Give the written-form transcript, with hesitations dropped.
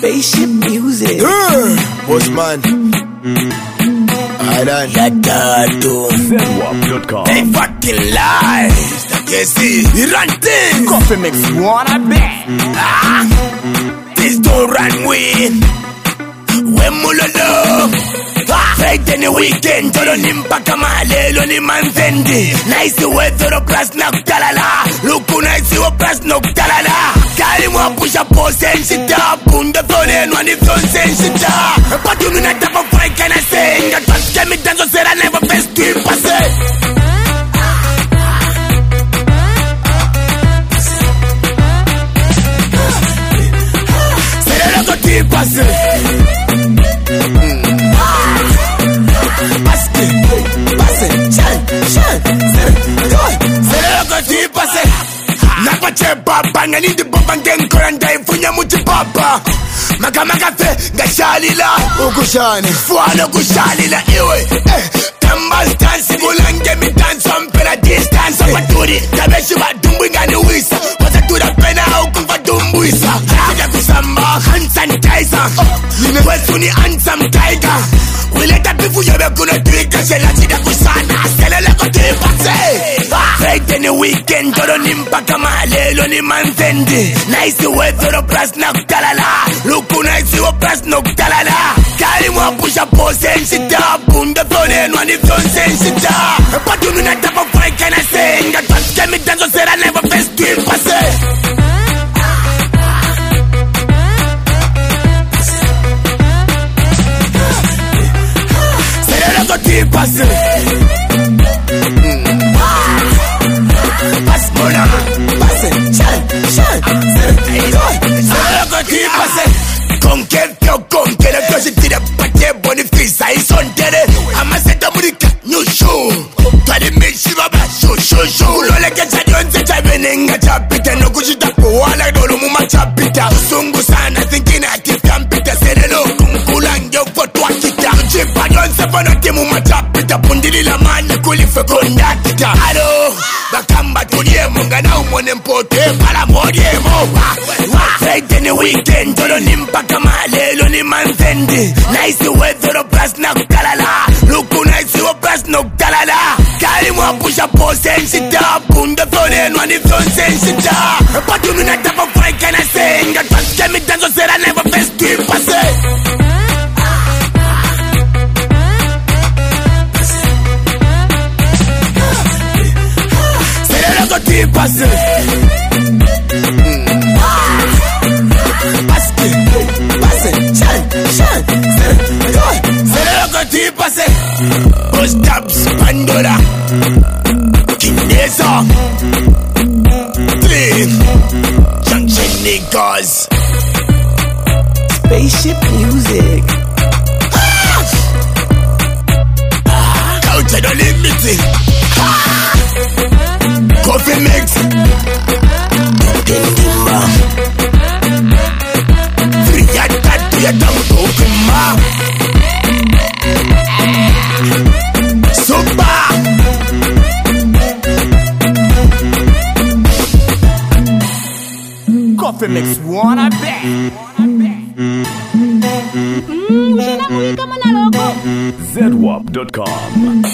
Spaceship music. Bossman. Zedwap.com. They fucking lie. Mr. Casey, you run things. Coffee mix one, I bet. This don't run with. When mulolo. Friday ni weekend, todo nimpaka malelo ni manzendi. Nice weather plus na kutalala. Luku nice we plus no kutalala. Kali mwa pusha pose and shita. Bunda thone nwani thone and shita. But you know not have a fight can I say. Nga trust get me dance so said I never best to passe. Said I never to passe. Papa nga nindi bomba ngenkora ndaifunya muti papa Maka fe ngashalila Ukushani Fuano kushalila iwe Tamba stansi mulange mi dance Mpela distance Waturi Kabeshi vadumbu ngani wisa Wazatura pena au kumvadumbu isa Kaya kusamba hand sanitizer Wesu ni handsome tiger Wileta bifu yobe kuna tuika Shela chida kusana Selele kote pase Friday ni weekend Todo nimpaka malelo ni manzendi Nice weather plus na kutalala Luku nice we plus no kutalala Kali mwa pusha pose and shita Bunda thone nwani thone and shita But you know not have a fight can I say Nga trust get me dance so said I never best to passe Ti passe Passe mona Passe Chan Ti passe Con quel le cose tira pace bonifica I son tere Amaseta burika new show Tari mishi baba show Ulo leke chadi onse chabenenga chapita No kushita kuwala dolo muma chapita Usungu sana thinking active campita Serelo kunkulange ufotu wakita Chipa yonse fono timu machapita Pundili la mani kulife kondakita Alo Bakamba tulie munga na umone mpote Pala modie mo Friday ni weekend Todo nimpaka malelo ni manzendi Nice weather plus na kutalala Luku nice we plus no kutalala Kali mwa pusha pose and shita Bunda thone nwani thone and shita But you know not have a fight can I say Nga trust get me dance so said I never best to passe Ti passe Passe Chan Ti passe Post ups Pandora Kinesa Three Junction niggas Spaceship music. Couch the limit Coffee mix Timba Friyata tuyatamu tokuma Super Coffee mix one, I bet. Zedwap.com.